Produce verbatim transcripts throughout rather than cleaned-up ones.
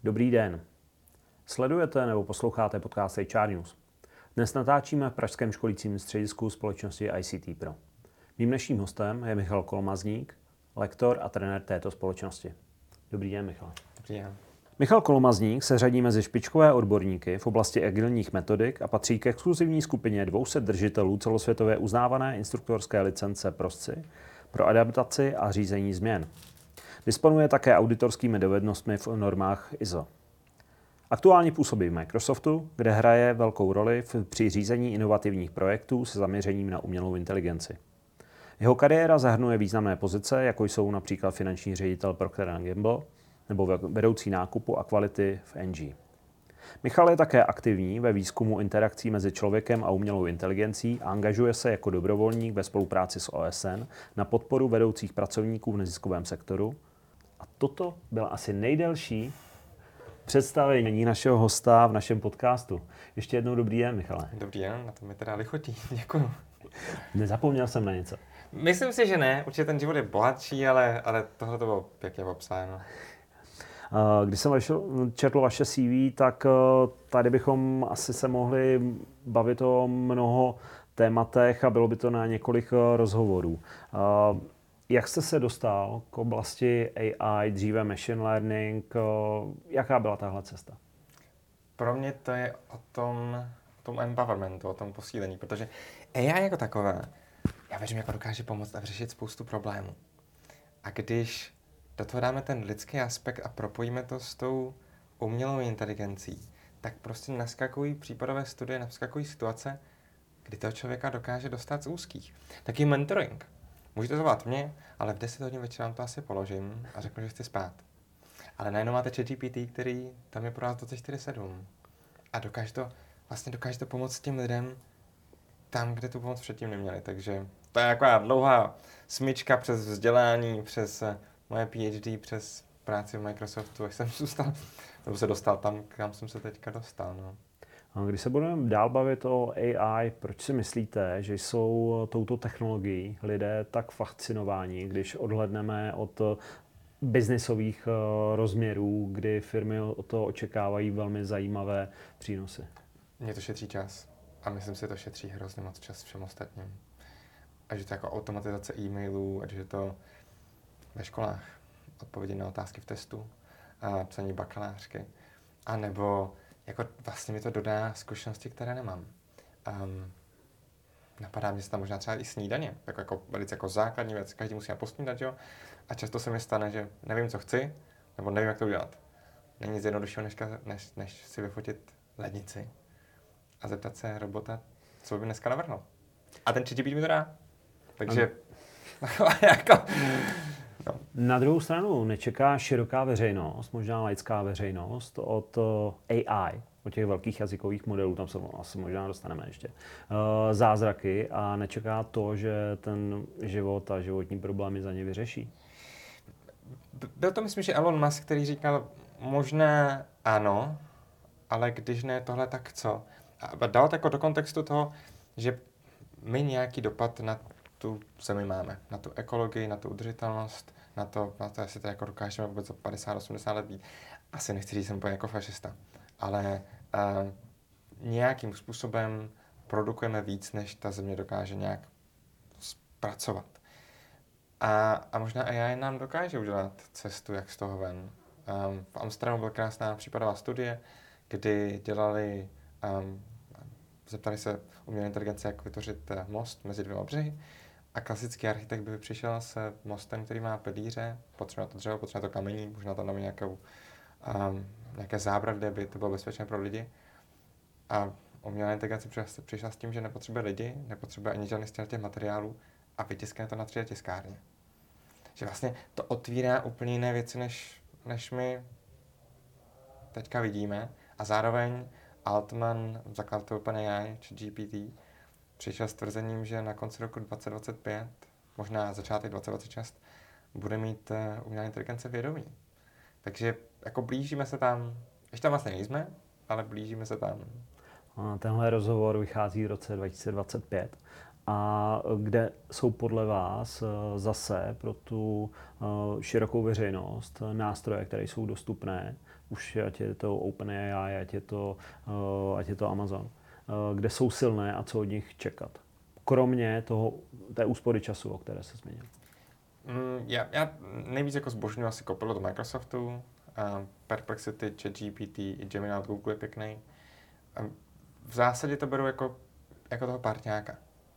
Dobrý den. Sledujete nebo posloucháte podcast H R News. Dnes natáčíme v pražském školícím středisku společnosti I C T Pro. Mým dnešním hostem je Michal Kolomazník, lektor a trenér této společnosti. Dobrý den, Michal. Dobrý den. Michal Kolomazník se řadí mezi špičkové odborníky v oblasti agilních metodik a patří k exkluzivní skupině dvou set držitelů celosvětově uznávané instruktorské licence P R O S C I pro adaptaci a řízení změn. Disponuje také auditorskými dovednostmi v normách I S O. Aktuálně působí v Microsoftu, kde hraje velkou roli v, při řízení inovativních projektů se zaměřením na umělou inteligenci. Jeho kariéra zahrnuje významné pozice, jako jsou například finanční ředitel Procter and Gamble nebo vedoucí nákupu a kvality v N G. Michal je také aktivní ve výzkumu interakcí mezi člověkem a umělou inteligencí a angažuje se jako dobrovolník ve spolupráci s O S N na podporu vedoucích pracovníků v neziskovém sektoru. A toto byla asi nejdelší představení našeho hosta v našem podcastu. Ještě jednou dobrý den, Michale. Dobrý den, na to mi teda lichotí. Děkuju. Nezapomněl jsem na něco. Myslím si, že ne. Určitě ten život je bohatší, ale, ale tohle to bylo pěkně popsáno. Když jsem četl vaše C V, tak tady bychom asi se mohli bavit o mnoho tématech a bylo by to na několik rozhovorů. Jak jste se dostal k oblasti A I, dříve machine learning? Jaká byla tahle cesta? Pro mě to je o tom, o tom empowermentu, o tom posílení, protože A I jako takové, já věřím, jako dokáže pomoct a řešit spoustu problémů. A když do toho dáme ten lidský aspekt a propojíme to s tou umělou inteligencí, tak prostě naskakují případové studie, naskakují situace, kdy toho člověka dokáže dostat z úzkých. Taky mentoring. Můžete zavolat mě, ale v deset hodin večer vám to asi položím a řeknu, že chci spát. Ale najednou máte ChatGPT, který tam je pro vás dvacet čtyři sedm. A dokáže to, vlastně dokáže to pomoct těm lidem tam, kde tu pomoc předtím neměli. Takže to je taková dlouhá smyčka přes vzdělání, přes moje PhD, přes práci v Microsoftu, až jsem zůstal, jsem se dostal tam, kam jsem se teďka dostal. No. Když se budeme dál bavit o A I, proč si myslíte, že jsou touto technologií lidé tak fascinováni, když odhlédneme od biznisových rozměrů, kdy firmy o to očekávají velmi zajímavé přínosy? Mně to šetří čas a myslím si, že to šetří hrozně moc čas všem ostatním. Ať je to jako automatizace e-mailů, ať je to ve školách, odpovědi na otázky v testu, a psaní bakalářky, a nebo jako vlastně mi to dodá zkušenosti, které nemám. Um, napadá mě se tam možná třeba i snídaně, jako, jako velice jako základní věc, každý musí posnídat, jo? A často se mi stane, že nevím, co chci, nebo nevím, jak to udělat. Není nic jednoduššího, než, než, než si vyfotit lednici a zeptat se robota, co by dneska navrhl. A ten ChatGPT mi to dá. Takže jako... No. Na druhou stranu nečeká široká veřejnost, možná laická veřejnost od A I, od těch velkých jazykových modelů, tam se asi možná dostaneme ještě, zázraky a nečeká to, že ten život a životní problémy za ně vyřeší. Byl to, myslím, že Elon Musk, který říkal, možná ano, ale když ne tohle, tak co? A dal to jako do kontextu toho, že my nějaký dopad na tu zemi máme, na tu ekologii, na tu udržitelnost, na to, na to jestli to jako dokážeme vůbec za padesát osmdesát let být. Asi nechci říct, že jsem úplně jako fašista, ale uh, nějakým způsobem produkujeme víc, než ta země dokáže nějak zpracovat. A, a možná A I nám dokáže udělat cestu, jak z toho ven. Um, v Amsterdamu byla krásná případová studie, kdy dělali, um, zeptali se umělé inteligence, jak vytvořit most mezi dvěma břehy. A klasický architekt by přišel s mostem, který má pilíře, potřebuje to dřevo, potřebuje to kamení, možná tam dáme nějakou, um, nějaké zábradlí, aby to bylo bezpečné pro lidi. A umělá inteligence přišla, přišla s tím, že nepotřebuje lidi, nepotřebuje ani žádný z těch materiálů a vytiskne to na tři dé tiskárně. Že vlastně to otvírá úplně jiné věci, než, než my teďka vidíme. A zároveň Altman, zakladatel OpenAI, či G P T, přišel s tvrzením, že na konci roku dvacet dvacet pět, možná začátek dvacet dvacet šest, bude mít uh, umělá inteligence vědomí. Takže jako blížíme se tam, ještě tam vlastně nejsme, ale blížíme se tam. Tenhle rozhovor vychází v roce dva tisíce dvacet pět a kde jsou podle vás zase pro tu širokou veřejnost nástroje, které jsou dostupné, už ať je to OpenAI, ať je to, ať je to Amazon, kde jsou silné a co od nich čekat? Kromě toho, té úspory času, o které se zmínil. Mm, já, já nejvíc jako zbožňuji asi Copilot od Microsoftu, uh, Perplexity, ChatGPT i Gemini od Google je pěkný. Um, v zásadě to beru jako, jako toho párťáka.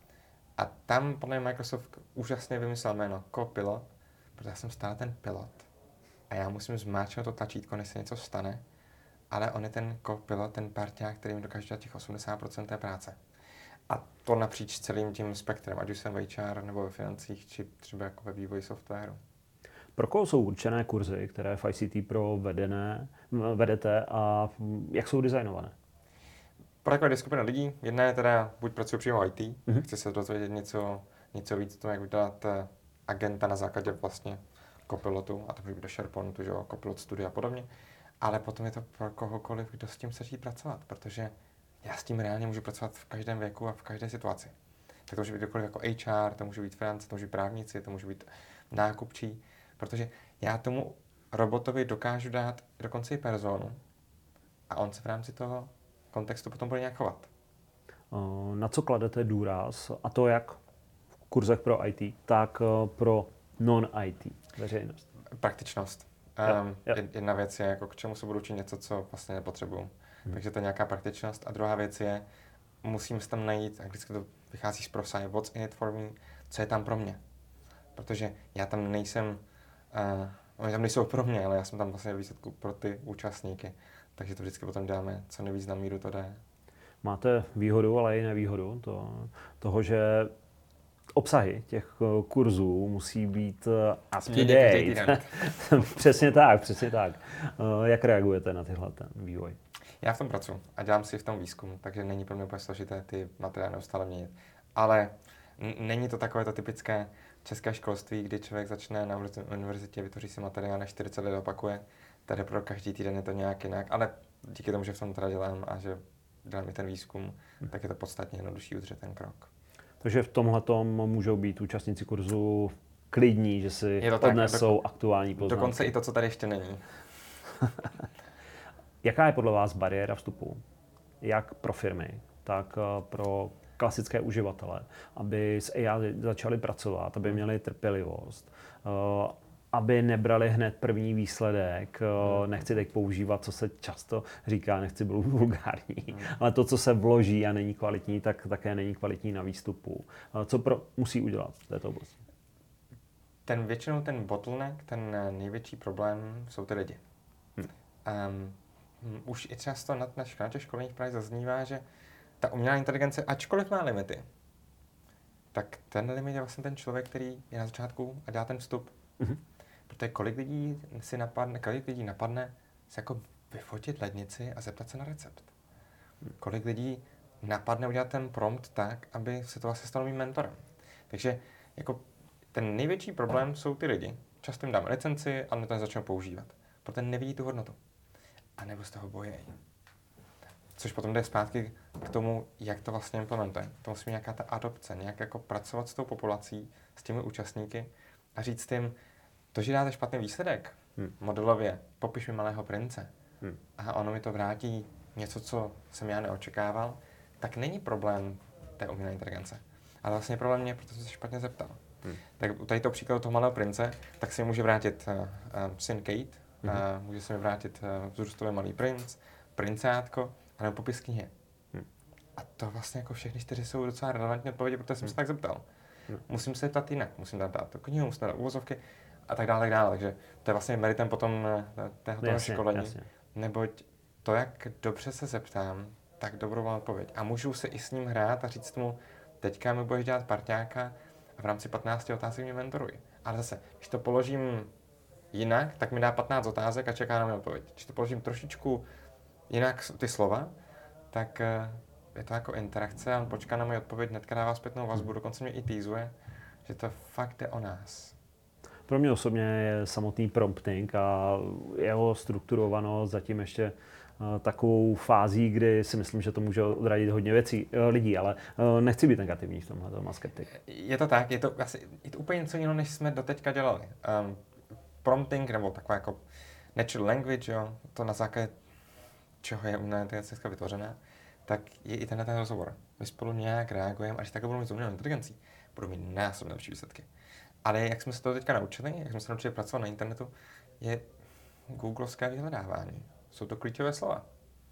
A tam podle mě Microsoft úžasně vymyslel jméno Copilot, protože já jsem stále ten pilot. A já musím zmáčknout to tlačítko, než se něco stane, ale on je ten Copilot, ten párťák, který mi dokáže dělat těch osmdesát procent té práce. A to napříč celým tím spektrem, ať už jsem v H R nebo ve financích, či třeba jako ve vývoji softwaru. Pro koho jsou určené kurzy, které v I C T Pro vedené, vedete a jak jsou designované? Pro takové dvě skupiny lidí. Jedna je teda, buď pracuji přímo v I T, mm-hmm. chci se dozvědět něco, něco víc o tom, jak udělat agenta na základě vlastně Copilotu, a to může být do SharePointu, že jo, Copilot Studio a podobně. Ale potom je to pro kohokoliv, kdo s tím chce jít pracovat, protože já s tím reálně můžu pracovat v každém věku a v každé situaci. Tak to může být kdokoliv jako H R, to může být finance, to může být právníci, to může být nákupčí, protože já tomu robotovi dokážu dát dokonce i personu a on se v rámci toho kontextu potom bude nějak chovat. Na co kladete důraz, a to jak v kurzech pro I T, tak pro non-I T veřejnost? Praktičnost. Ja, um, ja. Jedna věc je, jako k čemu se budu učit něco, co vlastně nepotřebuju. Hmm. Takže to je nějaká praktičnost. A druhá věc je, musím si tam najít, a vždycky to vychází z profesie, what's in it for me, co je tam pro mě. Protože já tam nejsem, uh, oni tam nejsou pro mě, ale já jsem tam vlastně výsledku pro ty účastníky. Takže to vždycky potom děláme, co nejvíc na míru to jde. Máte výhodu, ale i nevýhodu to, toho, že obsahy těch kurzů musí být up to date. Přesně tak, přesně tak. Jak reagujete na tyhle ten vývoj? Já v tom pracuji a dělám si v tom výzkum, takže není pro mě úplně složité ty materiály neustále měnit. Ale n- není to takové to typické české školství, kdy člověk začne na univerzitě, vytvoří si materiál, na čtyřicet let opakuje. Tady pro každý týden je to nějak jinak, ale díky tomu, že v tom teda dělám a že dělám i ten výzkum, hmm. tak je to podstatně jednodušší udržet ten krok. Takže v tomhletom můžou být účastníci kurzu klidní, že si odnesou do, aktuální poznámky. Dokonce i to, co tady ještě není. Jaká je podle vás bariéra vstupu? Jak pro firmy, tak pro klasické uživatele, aby s A I začali pracovat, aby měli trpělivost, aby nebrali hned první výsledek, nechci teď používat, co se často říká, nechci být vulgární, ale to, co se vloží a není kvalitní, tak také není kvalitní na výstupu. Co pro, musí udělat v této oblasti? Ten většinou ten bottleneck, ten největší problém jsou ty lidi. Hmm. Um, už i často na, na, na těch školních právě zaznívá, že ta umělá inteligence, ačkoliv má limity, tak ten limit je vlastně ten člověk, který je na začátku a dělá ten vstup. Mm-hmm. Protože kolik lidí si napadne, kolik lidí napadne se jako vyfotit lednici a zeptat se na recept. Mm. Kolik lidí napadne udělat ten prompt tak, aby se to vlastně stalo mým mentorem. Takže jako ten největší problém jsou ty lidi. Často jim dáme licenci, ale to nezačnou používat. Protože nevidí tu hodnotu. A nebo z toho bojejí. Což potom jde zpátky k tomu, jak to vlastně implementuje. To musí mít nějaká ta adopce, nějak jako pracovat s tou populací, s těmi účastníky a říct jim, to, že dáte špatný výsledek, hmm. modelově, popiš mi malého prince hmm. a ono mi to vrátí něco, co jsem já neočekával, tak není problém té umělé inteligence. Ale vlastně problém mě, protože jsem se špatně zeptal. Hmm. Tak u tady toho příkladu toho malého prince, tak se mi může vrátit uh, uh, syn Kate, hmm. uh, může se mi vrátit uh, vzrůstový malý princ, princátko, a nebo popis knihy. Hmm. A to vlastně jako všechny čtyři jsou docela relevantní odpovědi, protože jsem hmm. se tak zeptal. Hmm. Musím se ptát jinak, musím dát, dát tu knihu, musím dát uvozovky a tak dále, tak dále. Takže to je vlastně meritem potom toho školení. Jasně. Neboť to, jak dobře se zeptám, tak dobrou mám odpověď. A můžu se i s ním hrát a říct mu, teďka mi budeš dělat parťáka a v rámci patnácti otázek mě mentoruj. Ale zase, když to položím jinak, tak mi dá patnáct otázek a čeká na mě odpověď. Když to položím trošičku jinak ty slova, tak je to jako interakce a on počká na moji odpověď, hnedka dává zpětnou vazbu, dokonce mě i týzuje, že to fakt jde o nás. Pro mě osobně je samotný prompting a jeho strukturovanost zatím ještě takovou fází, kdy si myslím, že to může odradit hodně věcí, lidí, ale nechci být negativní v tomhle, to má skeptik. Je to tak, je to, asi, je to úplně něco jiného, než jsme doteďka dělali. Um, prompting, nebo taková jako natural language, jo, to na základě čeho je umělá inteligence vytvořená, tak je i tenhle ten rozhovor. My spolu nějak reagujeme, až takhle budou mít s umělou inteligencí, budou mít násobně lepší výsledky. Ale jak jsme se to teďka naučili, jak jsme se naučili pracovat na internetu, je googlovské vyhledávání. Jsou to klíčové slova.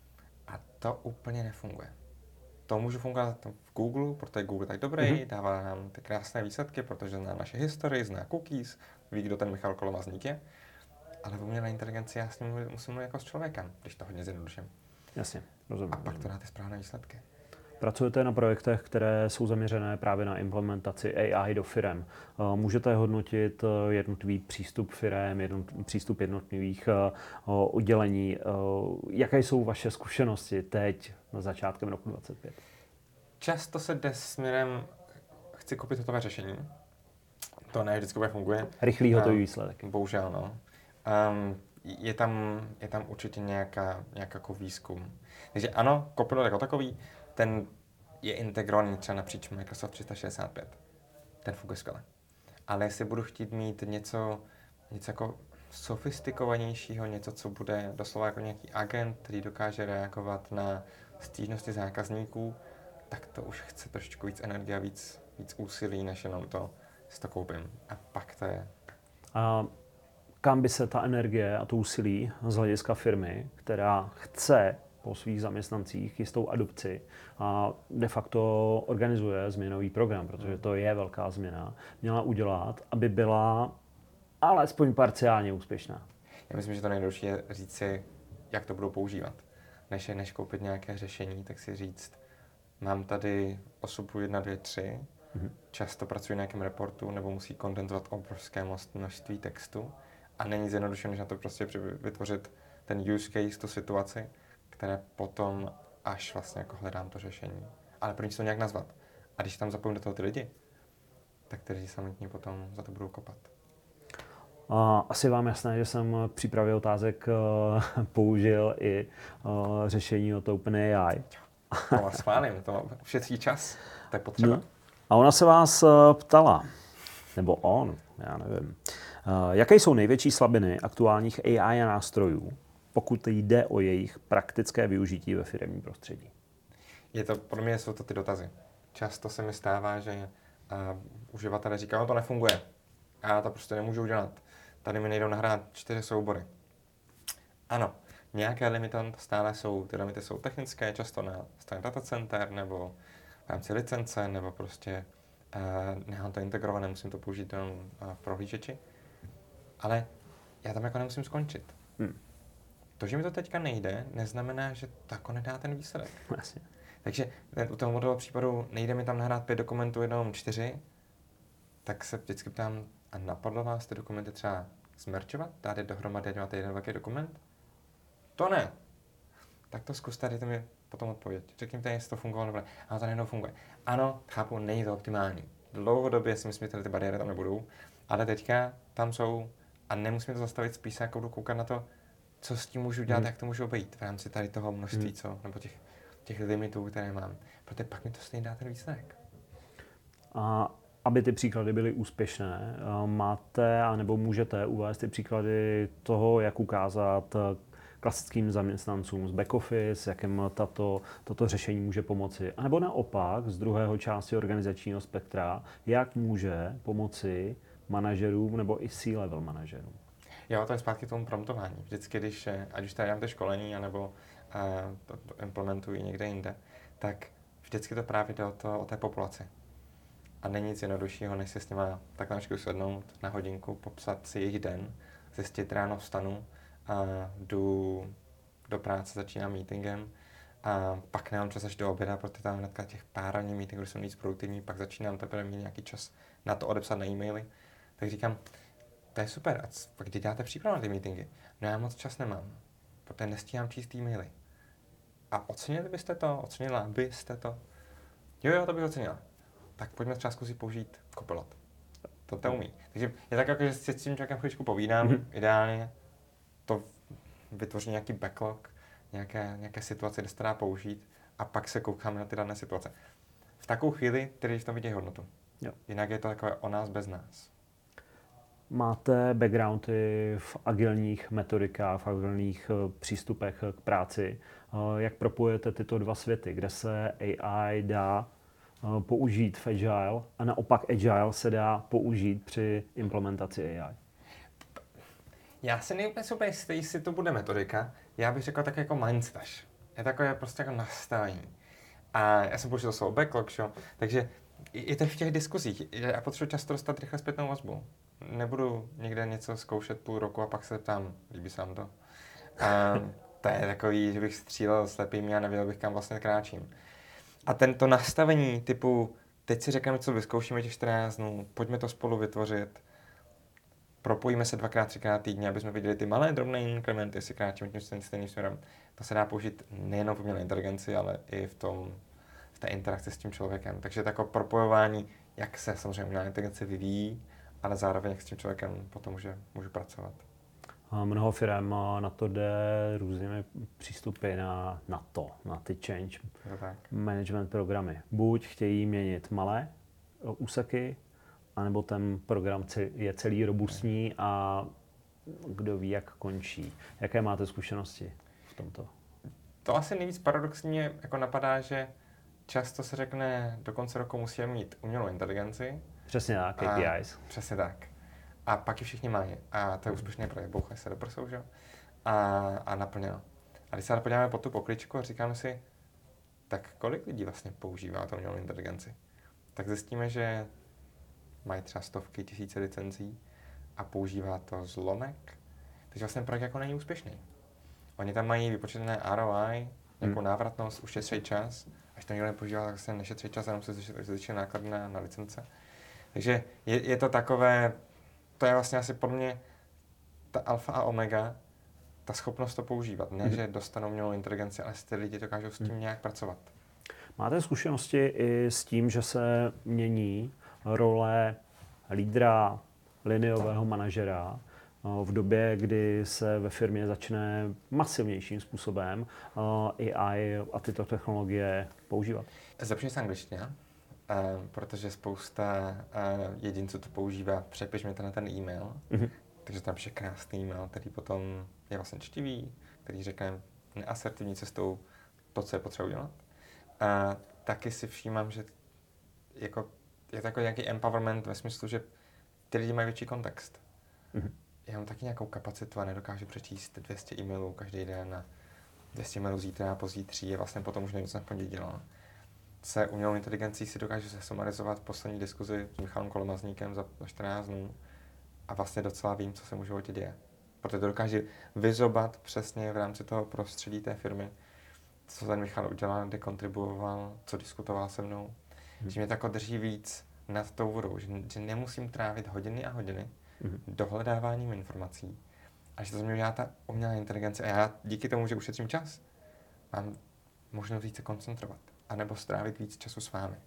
A to úplně nefunguje. To může fungovat v Google, protože Google je tak dobrý, mm-hmm. dává nám ty krásné výsledky, protože zná naše historii, zná cookies, ví, kdo ten Michal Kolomazník je. Ale v umělé inteligenci já s ním musím mluvit jako s člověkem, když to hodně zjednoduším. Jasně, rozumím. A pak to dáte správné výsledky. Pracujete na projektech, které jsou zaměřené právě na implementaci A I do firem. Můžete hodnotit jednotlivý přístup firem, jednotlivý přístup jednotlivých oddělení. Jaké jsou vaše zkušenosti teď na začátkem roku dvacet pět? Často se jde směrem, chci koupit hotové řešení. To ne vždycky funguje. Rychlý hotový výsledek. Bohužel, no. Um, je tam, je tam určitě nějaká, nějaká jako výzkum. Takže ano, Copilot jako takový, ten je integrovaný třeba napříč Microsoft tři sta šedesát pět. Ten funguje skvěle. Ale jestli budu chtít mít něco, něco jako sofistikovanějšího, něco, co bude doslova jako nějaký agent, který dokáže reagovat na stížnosti zákazníků, tak to už chce trošičku víc energie a víc, víc úsilí, než jenom to, si to koupím. A pak to je... A kam by se ta energie a to úsilí z hlediska firmy, která chce po svých zaměstnancích jistou adopci a de facto organizuje změnový program, protože to je velká změna, měla udělat, aby byla alespoň parciálně úspěšná? Já myslím, že to nejjednodušší je říct si, jak to budou používat. Než, než koupit nějaké řešení, tak si říct, mám tady osobu jedna, dvě, tři, mm-hmm. často pracuji na nějakém reportu nebo musí kondenzovat obrovské množství textu a není zjednodušené, než na to prostě vytvořit ten use case, tu situaci, které potom až vlastně jako hledám to řešení. Ale první to nějak nazvat. A když tam zapojím do toho ty lidi, tak ty lidi samotní potom za to budou kopat. Asi vám jasné, že jsem v přípravě otázek použil i řešení od OpenAI. To vás schválím, to všetří čas, to je potřeba. No. A ona se vás ptala, nebo on, já nevím, jaké jsou největší slabiny aktuálních A I nástrojů, pokud jde o jejich praktické využití ve firemním prostředí? Je to, pro mě jsou to ty dotazy. Často se mi stává, že uh, uživatelé říkají, no to nefunguje. A já to prostě nemůžu udělat. Tady mi nejdou nahrát čtyři soubory. Ano, nějaké limity stále jsou, ty limity jsou technické, často na straně datacenter, nebo v rámci licence, nebo prostě uh, nemám to integrované, musím to použít jenom uh, v prohlížeči. Ale já tam jako nemusím skončit. Hmm. To, že mi to teďka nejde, neznamená, že to jako nedá ten výsledek. Vlastně. Takže ten, u toho modelového případu nejde mi tam nahrát pět dokumentů, jenom čtyři, tak se vždycky ptám, a napadlo vás ty dokumenty třeba zmerčovat, dát je dohromady a dělat jeden velký dokument? To ne. Tak to zkuste, dejte mi potom odpověď. Řekněte, jestli to fungovalo nebo ne. Ano, to nejednou funguje. Ano, chápu, není to optimální. Dlouhodobě si myslím, že ty bariéry tam nebudou, ale teďka tam jsou a nemusíme to zastavit, spíš se jako budu koukat na to, co s tím můžu dělat, hmm. jak to můžu obejít v rámci tady toho množství, hmm. co, nebo těch, těch limitů, které mám. Protože pak mi to stejně dá ten výsledek. A aby ty příklady byly úspěšné, máte anebo můžete uvést ty příklady toho, jak ukázat klasickým zaměstnancům z back office, jakým tato, toto řešení může pomoci. A nebo naopak z druhého části organizačního spektra, jak může pomoci manažerům nebo i C-level manažerům. Jo, to je zpátky k tomu promptování. Vždycky, když, ať už tady mám to školení, anebo uh, to, to implementuji někde jinde, tak vždycky to právě jde o, to, o té populaci. A není nic jednoduššího, než si s nima tak na sednout na hodinku, popsat si jejich den, zjistit, ráno vstanu, a jdu do práce, začínám meetingem a pak nemám čas až do oběda, protože tam hnedka těch pár ranních meetingů, jsou víc produktivní, pak začínám teprve mít nějaký čas na to odepsat na e-maily. Tak říkám, to je super, a pak kdy děláte přípravu na ty meetingy? No já moc čas nemám, protože nestíhám číst e-maily. A ocenili byste to? Ocenila byste to? Jo, jo, to bych ocenila. Tak pojďme třeba zkusit použít Copilot. To to umí. Takže je tak jako, že si s tím člověkem chvíličku povídám, mm-hmm. ideálně to vytvoří nějaký backlog, nějaké, nějaké situace, kde se to dá použít a pak se koukáme na ty dané situace. V takovou chvíli, který v tom vidí hodnotu. Jo. Jinak je to takové o nás bez nás. Máte backgroundy v agilních metodikách, v agilních uh, přístupech k práci. Uh, jak propojujete tyto dva světy, kde se A I dá uh, použít v Agile a naopak Agile se dá použít při implementaci A I? Já si nejúplně super jistý, jestli to bude metodika. Já bych řekl tak jako mindset. Je takové prostě jako nastavení. A já jsem použil slovo backlog, šo? Takže i teď v těch diskuzích, já potřebuji často dostat rychle zpětnou vazbu. Nebudu někde něco zkoušet půl roku a pak se ptám, líbí se vám to? A to je takový, že bych střílel slepými a nevěděl bych, kam vlastně kráčím. A tento nastavení typu, teď si řekneme, co vyzkoušíme těch čtrnáct dnů, pojďme to spolu vytvořit, propojíme se dvakrát, třikrát týdně, aby jsme viděli ty malé, drobné inkrementy, jestli kráčíme tím stejným směrem. To se dá použít nejenom v umělé inteligenci, ale i v tom, v té interakci s tím člověkem. Takže takové propojování, jak se samozřejmě umělá inteligence vyvíjí, ale zároveň jak s tím člověkem potom může, můžu pracovat. A mnoho firm na to jde různými přístupy na, na to, na ty change management programy. Buď chtějí měnit malé úseky, anebo ten program je celý robustní a kdo ví, jak končí. Jaké máte zkušenosti v tomto? To asi nejvíc paradoxně jako napadá, že často se řekne, do konce roku musíme mít umělou inteligenci. Přesně tak, K P Is. A, přesně tak. A pak ji všichni mají. A to je úspěšný projekt, bouchají se do prsou, že? A, a naplněno. A když se podíváme po tu pokličku a říkáme si, tak kolik lidí vlastně používá tu umělou inteligenci? Tak zjistíme, že mají třeba stovky, tisíce licencí a používá to zlomek. Takže vlastně projekt jako není úspěšný. Oni tam mají vypočítané R O I, nějakou hmm. návratnost, ušetří čas. Až to někdo nepoužívá, tak se nešetří čas, jenom se zvýší náklady na, na licence. Takže je, je to takové, to je vlastně asi podle mě ta alfa a omega, ta schopnost to používat. Ne, hmm. že dostanou umělou inteligenci, ale ty lidi dokážou s tím hmm. nějak pracovat. Máte zkušenosti i s tím, že se mění role lídra, liniového manažera v době, kdy se ve firmě začne masivnějším způsobem A I a tyto technologie používat? Zlepšuje se angličtina, protože spousta jedinců to používá, přepiš mi to na ten e-mail, mm-hmm. takže tam píše krásný e-mail, který potom je vlastně čtivý, který řekne neasertivní cestou to, co je potřeba udělat. A taky si všímám, že jako je takový nějaký empowerment ve smyslu, že ty lidi mají větší kontext. Mm-hmm. Já mám taky nějakou kapacitu a nedokážu přečíst dvě stě e-mailů každý den a dvě stě e-mailů zítra a pozítří a vlastně potom už nevím, co jsem v pondělí dělal. Se umělou inteligencí si dokážu sesumarizovat v poslední diskuzi s Michalem Kolomazníkem za čtrnáct dnů a vlastně docela vím, co se mu v životě děje. Protože to dokážu vyzobat přesně v rámci toho prostředí té firmy, co ten Michal udělal, kde kontribuoval, co diskutoval se mnou. Hmm. Že mě to jako drží víc nad tou vodou, že, že nemusím trávit hodiny a hodiny hmm. dohledáváním informací a že to mě udělá ta umělá inteligence a já díky tomu, že ušetřím čas, mám možnost více koncentrovat anebo strávit víc času s vámi.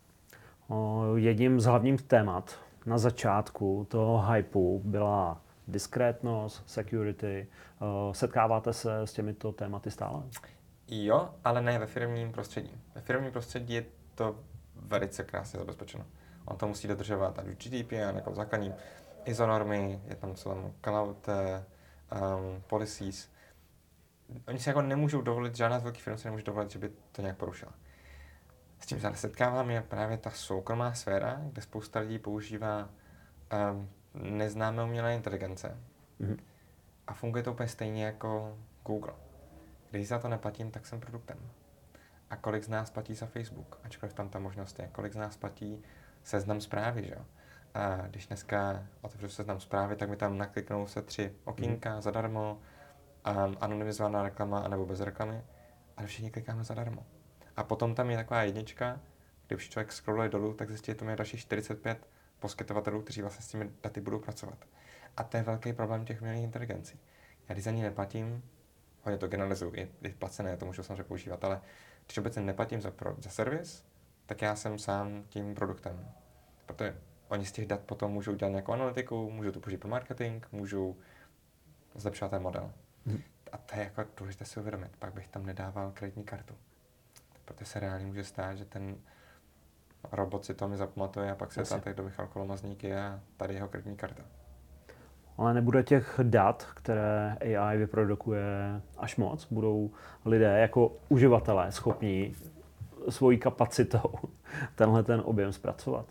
O, jedním z hlavních témat na začátku toho hypeu byla diskrétnost, security. O, setkáváte se s těmito tématy stále? Jo, ale ne ve firmním prostředí. Ve firmním prostředí je to velice krásně zabezpečeno. On to musí dodržovat ať už G D P R, jako základní I S O normy, je tam celou cloud um, policies. Oni si jako nemůžou dovolit, žádná z velkých firm si nemůže dovolit, že by to nějak porušila. S tím se setkávám je právě ta soukromá sféra, kde spousta lidí používá um, neznámé umělé inteligence. Mm-hmm. A funguje to úplně stejně jako Google. Když za to neplatím, tak jsem produktem. A kolik z nás platí za Facebook, ačkoliv tam ta možnost je. Kolik z nás platí seznam zprávy, že jo? A když dneska otevřu seznam zprávy, tak mi tam nakliknou se tři okýnka mm. zadarmo, um, anonymizovaná reklama, anebo bez reklamy, ale všichni klikáme zadarmo. A potom tam je taková jednička, kdy už člověk scrolluje dolů, tak zjistí, že to je další čtyřicet pět poskytovatelů, kteří vlastně s těmi daty budou pracovat. A to je velký problém těch umělých inteligencí. Já když za ní neplatím, hodně to generalizuju, i, i placené, to můžu samozřejmě používat, ale když obecně neplatím za, pro, za servis, tak já jsem sám tím produktem. Protože oni z těch dat potom můžou dělat nějakou analytiku, můžou to použít pro marketing, můžou zlepšovat ten model. Hmm. a to je jako důležité si uvědomit, pak bych tam nedával kreditní kartu. Protože se reálně může stát, že ten robot si to mi zapamatuje a pak se ptá, kdo Michal Kolomazník je a tady jeho kreditní karta. Ale nebude těch dat, které A I vyprodukuje, až moc? Budou lidé jako uživatelé schopní svojí kapacitou tenhle ten objem zpracovat?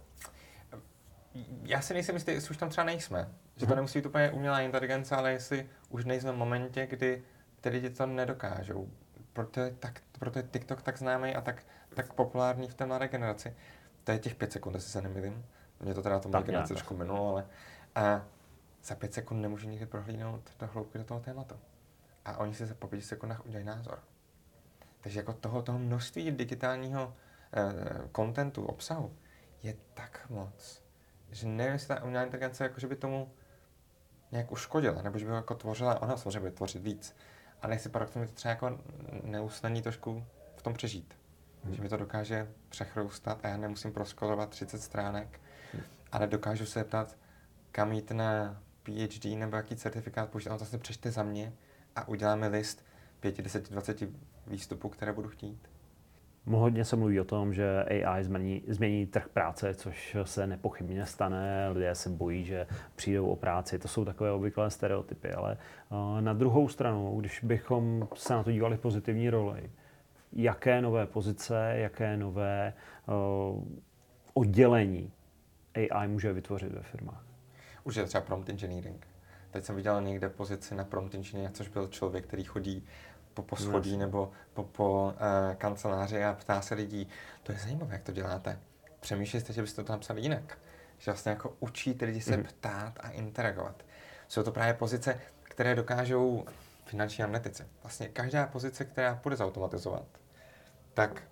Já si nejsem jistý, jestli už tam třeba nejsme. Že to nemusí být úplně umělá inteligence, ale jestli už nejsme v momentě, kdy ty lidi to nedokážou. Proto je, tak, proto je TikTok tak známý a tak, tak populární v té mladé generaci. To je těch pět sekund, jestli se nemýlím. Mě to teda to mladé generaci trošku minulo, ale a za pět sekund nemůžu nikdy prohlídnout do hloubky do toho tématu. A oni si za po pěti sekundách udělají názor. Takže jako toho, toho množství digitálního kontentu, eh, obsahu je tak moc, že nevím, jestli ta umělá inteligence jakože by tomu nějak uškodila, nebo že by ho jako tvořila, ona samozřejmě bude tvořit víc, ale jestli paradoxně mi to třeba jako neusnadní trošku v tom přežít. Hmm. Že mi to dokáže přechroustat a já nemusím proskolovat třicet stránek, hmm. ale dokážu se ptat, kam jít na P H D nebo jaký certifikát použít, a on to se přečte za mě a uděláme list pět, deset, dvacet výstupů, které budu chtít. Hodně se mluví o tom, že A I změní, změní trh práce, což se nepochybně stane. Lidé se bojí, že přijdou o práci. To jsou takové obvyklé stereotypy. Ale uh, na druhou stranu, když bychom se na to dívali v pozitivní roli, jaké nové pozice, jaké nové uh, oddělení A I může vytvořit ve firmách? Už je třeba prompt engineering. Teď jsem viděl někde pozici na prompt engineer, což byl člověk, který chodí po poschodí yes. nebo po, po uh, kanceláři a ptá se lidí, to je zajímavé, jak to děláte. Přemýšleli jste, že byste to napsali jinak. Že vlastně jako učí ty lidi se mm. ptát a interagovat. Jsou to právě pozice, které dokážou finanční analytici. Vlastně každá pozice, která bude zautomatizovat, tak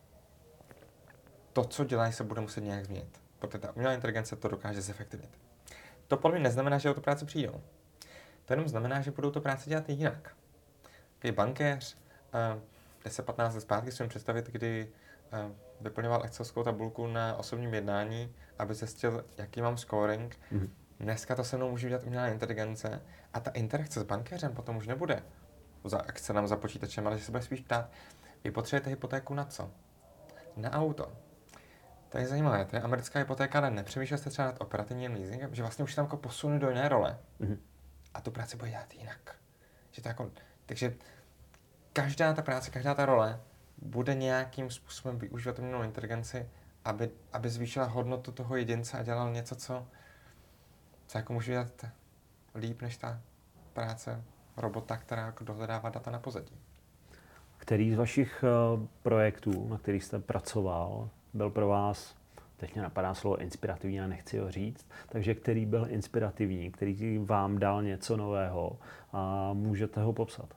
to, co dělají, se bude muset nějak změnit. Protože ta umělá inteligence to dokáže zefektivnit. To podle mě neznamená, že o to práci přijdou. To jenom znamená, že budou to práci dělat jinak. Když bankéř uh, deset patnáct let zpátky si představit, kdy uh, vyplňoval excelovskou tabulku na osobním jednání, aby zjistil, jaký mám scoring. Mm-hmm. Dneska to se mnou může dělat umělá inteligence a ta interakce s bankéřem potom už nebude za Excelem, za počítačem, ale že se bude spíš ptát, vy potřebujete hypotéku na co? Na auto. To je zajímavé, to je americká hypotéka, ale nepřemýšlel jste třeba nad operativním leasingem, že vlastně už tam jako posunu do jiné role. Mm-hmm. A tu práci bude dělat jinak. Že to jako, takže každá ta práce, každá ta role bude nějakým způsobem využívat umělou inteligenci, aby, aby zvýšila hodnotu toho jedince a dělal něco, co, co jako může dělat líp než ta práce robota, která jako dohledává data na pozadí. Který z vašich uh, projektů, na kterých jste pracoval, byl pro vás, teď mě napadá slovo inspirativní a nechci ho říct, takže který byl inspirativní, který vám dal něco nového a můžete ho popsat?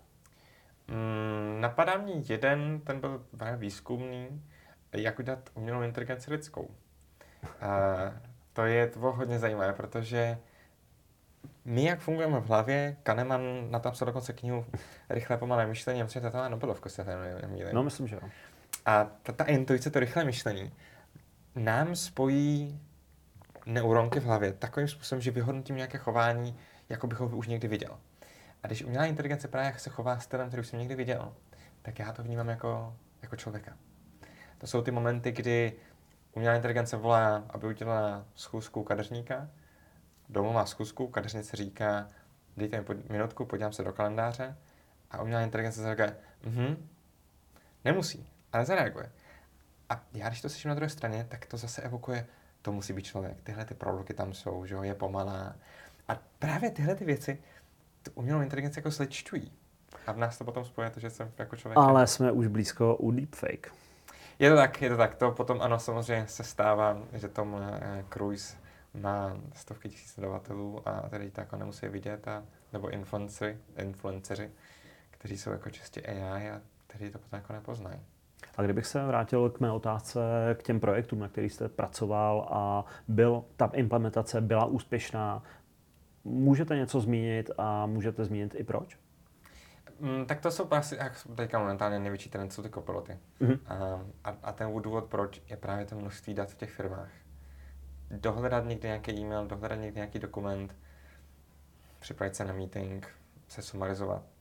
Mm, napadá mě jeden, ten byl výzkumný, jak udělat umělou inteligenci lidskou. A to je to hodně zajímavé, protože my, jak fungujeme v hlavě, Kahneman napsal dokonce knihu Rychlé pomalé myšlení, a myslím, že to má Nobelovku, se nemýlím. No, myslím, že jo. A ta, ta intuice, to rychlé myšlení, nám spojí neuronky v hlavě takovým způsobem, že vyhodnotím nějaké chování, jako bych ho už někdy viděl. A když umělá inteligence právě jak se chová stylem, který už jsem někdy viděl, tak já to vnímám jako, jako člověka. To jsou ty momenty, kdy umělá inteligence volá, aby udělala schůzku kadeřníka, domů má schůzku, kadeřnice říká, dejte mi pod, minutku, podívám se do kalendáře a umělá inteligence říká, mhm, nemusí, ale zareaguje. A já, když to slyším na druhé straně, tak to zase evokuje, to musí být člověk, tyhle ty proloky tam jsou, že jo, je pomalá. A právě tyhle ty věci tu umělou inteligenci jako zlečťují. A v nás to potom spojuje to, že jsem jako člověk. Ale jsme už blízko u deepfake. Je to tak, je to tak. To potom ano, samozřejmě se stává, že Tom uh, Cruise má stovky tisíc sledovatelů a tady to jako nemusí vidět, a, nebo influencery, influenceři, kteří jsou jako čistě A I a kteří to potom jako nepoznají. A kdybych se vrátil k mé otázce, k těm projektům, na kterých jste pracoval a byl, ta implementace byla úspěšná, můžete něco zmínit a můžete zmínit i proč? Mm, tak to jsou asi, jak teďka momentálně největší trend, jsou ty copiloty. Mm-hmm. A, a ten důvod, proč je právě to množství dat v těch firmách. Dohledat někde nějaký e-mail, dohledat někde nějaký dokument, připravit se na meeting, se sumarizovat.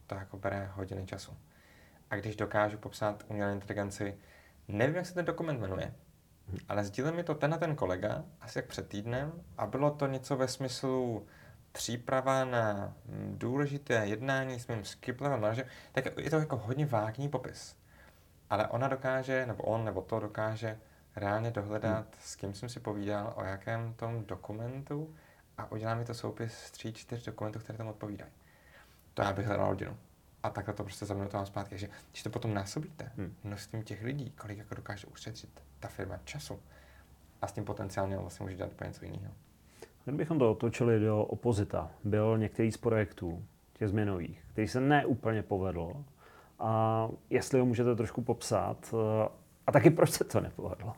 to jako bere hodiny času. A když dokážu popsat umělé inteligenci, nevím, jak se ten dokument jmenuje, ale sdílel mi to ten a ten kolega, asi jak před týdnem, a bylo to něco ve smyslu příprava na důležité jednání s mým skip-level manažerem, tak je to jako hodně vágní popis. Ale ona dokáže, nebo on, nebo to dokáže reálně dohledat, hmm. s kým jsem si povídal, o jakém tom dokumentu, a udělá mi to soupis z tří, čtyř dokumentů, které tam odpovídají. To já bych hledal hodinu. A takhle to prostě za mnou to mám zpátky. Takže když to potom násobíte hmm. množstvím těch lidí, kolik jako dokáže ušetřit ta firma času, a s tím potenciálně vlastně může dělat úplně něco jiného. Kdybychom to otočili do opozita, byl některý z projektů, těch změnových, který se neúplně povedl, a jestli ho můžete trošku popsat, a taky proč se to nepovedlo?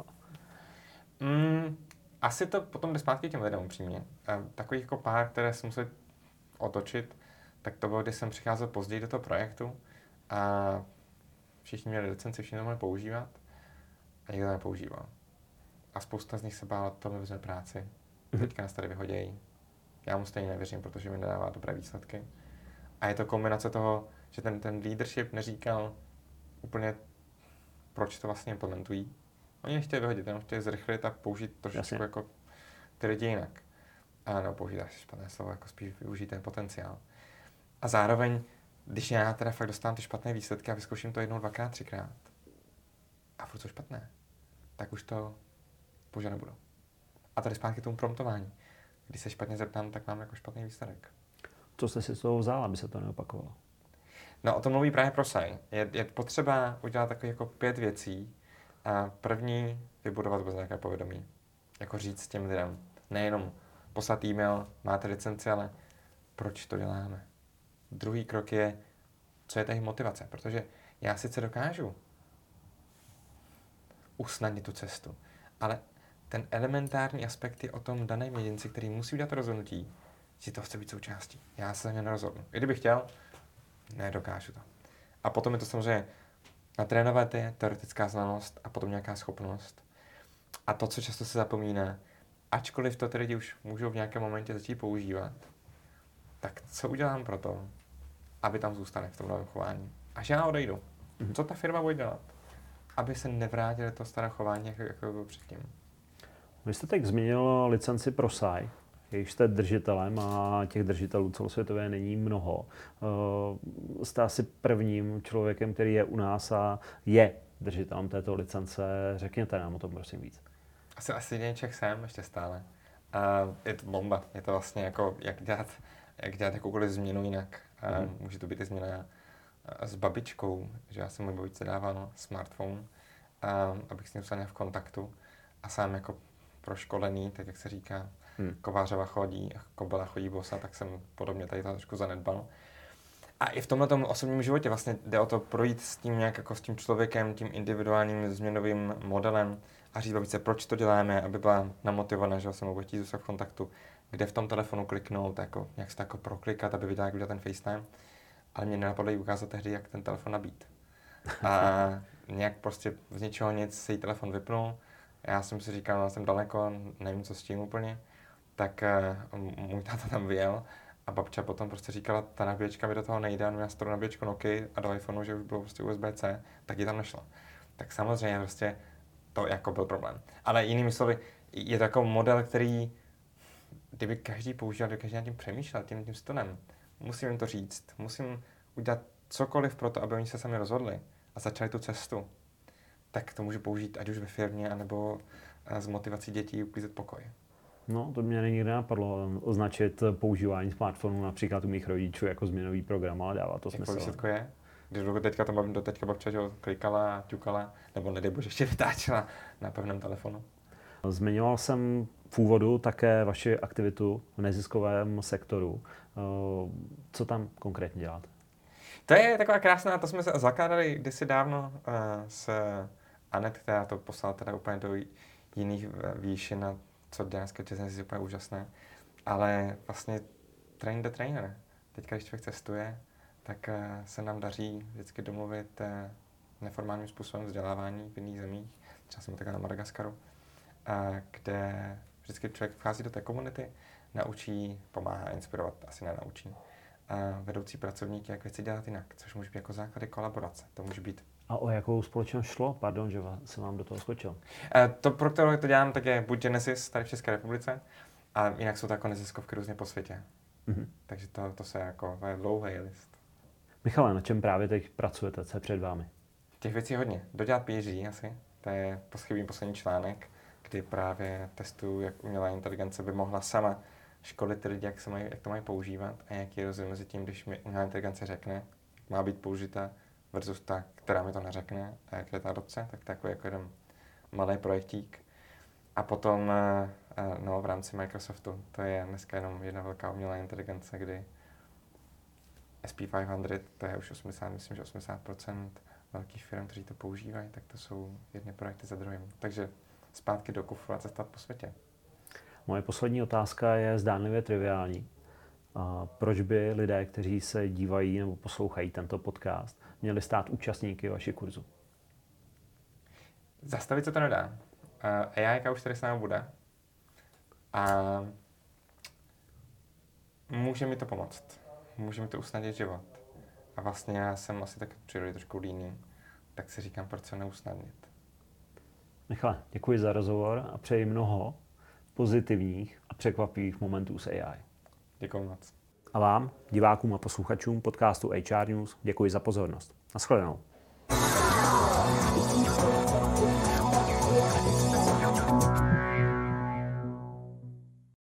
Mm, asi to potom jde zpátky těm lidem upřímně. Takových jako pár, které jsem musel otočit, tak to bylo, když jsem přicházel později do toho projektu a všichni měli licenci, všichni to mohli používat a nikdo to nepoužíval. A spousta z nich se bála, to mi vezme práci, teďka nás tady vyhodějí. Já mu stejně nevěřím, protože mi nedává dobré výsledky. A je to kombinace toho, že ten, ten leadership neříkal úplně, proč to vlastně implementují. Oni nechtěli vyhodit, jenom chtěli zrychlit a použít trošičku jako ty lidi jinak. A no, použít až špatné slovo, jako spíš využít ten potenciál. A zároveň, když já teda fakt dostávám ty špatné výsledky a vyzkouším to jednou, dvakrát, třikrát a furt to špatné, tak už to použít nebudu. A tady zpátky k tomu promptování. Když se špatně zeptám, tak mám jako špatný výsledek. Co jste si z toho vzal, aby se to neopakovalo? No, o tom mluví právě Prosaj. Je, je potřeba udělat takových jako pět věcí. A první, vybudovat vůbec nějaké povědomí. Jako říct těm lidem. Nejenom poslat e-mail, máte licenci, ale proč to děláme? Druhý krok je, co je tady motivace. Protože já sice dokážu usnadnit tu cestu, ale ten elementární aspekt je o tom daném jedinci, který musí udělat rozhodnutí, že to chce být součástí. Já se za ně nerozhodnu. I kdybych chtěl, nedokážu to. A potom je to samozřejmě natrénovat je, teoretická znalost a potom nějaká schopnost. A to, co často se zapomíná, ačkoliv to ty lidi už můžou v nějakém momentě začít používat, tak co udělám pro to, aby tam zůstali v tom novém chování? Až já odejdu. Mm-hmm. Co ta firma bude dělat? Aby se nevrátili to staré chování, jako, jako bylo předtím. Vy jste teď zmínil licenci Prosaj, jejíž jste držitelem a těch držitelů celosvětově není mnoho. Jste asi prvním člověkem, který je u nás a je držitelem této licence. Řekněte nám o tom prosím víc. Asi, asi jediný Čech jsem ještě stále. A je to bomba. Je to vlastně jako, jak dělat, jak dělat jakoukoliv změnu jinak. A mm. Může to být i změna s babičkou, že já jsem můj babičce dával smartphone, a, abych s ním zůstal v kontaktu. A sám jako proškolený, tak jak se říká, hmm. kovářova chodí, kobela chodí bosa, tak jsem podobně tady to trošku zanedbal. A i v tomhletom osobním životě vlastně jde o to projít s tím nějak jako s tím člověkem, tím individuálním změnovým modelem a říct babičce, proč to děláme, aby byla namotivovaná, že jsem mohl chtít zůstat v kontaktu, kde v tom telefonu kliknout, jako, jak se to jako proklikat, aby viděla, jak udělat ten FaceTime. Ale mě nenapadlo jí ukázat tehdy, jak ten telefon nabít. A nějak prostě z ničeho nic se jí telefon vypnul. Já jsem si říkal, že jsem daleko, nevím, co s tím úplně, tak uh, můj táta tam vyjel a babča potom prostě říkala, ta nabíječka mi do toho nejde, a měla starou nabíječku Nokia a do iPhoneu, že už bylo prostě U S B C, tak ji tam nešlo. Tak samozřejmě prostě to jako byl problém. Ale jinými slovy, je to jako model, který, kdyby každý používal, kdyby každý nad tím přemýšlel, tím tím stylem, musím jim to říct, musím udělat cokoliv pro to, aby oni se sami rozhodli a začali tu cestu, tak to můžu použít ať už ve firmě, anebo s motivací dětí uklízet pokoj. No, to mě nikdy napadlo označit používání smartphonu například u mých rodičů jako změnový program, ale dává to smysl. Jak výsledko je? Když do teďka to bavím, do teďka babča, že klikala a ťukala, nebo nedej bože, ještě vytáčela na pevném telefonu. Zmiňoval jsem v úvodu také vaši aktivitu v neziskovém sektoru. Co tam konkrétně děláte? To je taková krásná, to jsme se zakládali kdysi dávno uh, s Anet, která to poslala teda úplně do jiných výšin, a co dneska business je úplně úžasné. Ale vlastně train the trainer. Teďka, když člověk cestuje, tak uh, se nám daří vždycky domluvit uh, neformálním způsobem vzdělávání v jiných zemích. Třeba jsem takhle na Madagaskaru, uh, kde vždycky člověk vchází do té komunity, naučí, pomáhá, inspirovat, asi nenaučí. vedoucí pracovníky, jak věci dělat jinak, což může být jako základy kolaborace. To může být. A o jakou společnost šlo? Pardon, že jsem vám do toho skočil. To, pro které to dělám, tak je buď Genesis tady v České republice, a jinak jsou to jako neziskovky různě po světě. Mm-hmm. Takže to, to se jako je dlouhý list. Michale, na čem právě teď pracujete? Co je před vámi? Těch věcí je hodně. Dodělat PhD asi. To je poschybný poslední článek, kdy právě testuju, jak umělá inteligence by mohla sama školit ty lidi, jak, se mají, jak to mají používat a jaký je rozdíl mezi tím, když mi umělá inteligence řekne, jak má být použita versus ta, která mi to neřekne a jak je ta adopce, tak to je jako jeden malý projektík. A potom no, v rámci Microsoftu, to je dneska jenom jedna velká umělá inteligence, kdy S P pět set, to je už osmdesát, myslím, že osmdesát procent velkých firm, kteří to používají, tak to jsou jedny projekty za druhým. Takže zpátky do kufru a cestovat po světě. Moje poslední otázka je zdánlivě triviální. A proč by lidé, kteří se dívají nebo poslouchají tento podcast, měli stát účastníky vašich kurzů? Zastavit se to nedá. A I už tady s námi bude. A může mi to pomoct. Může mi to usnadnit život. A vlastně já jsem asi tak přirody trošku líný, tak si říkám, proč se neusnadnit. Michale, děkuji za rozhovor a přeji mnoho pozitivních a překvapivých momentů s A I. Děkuji moc. A vám, divákům a posluchačům podcastu H R News, děkuji za pozornost. Naschledanou. Thank you.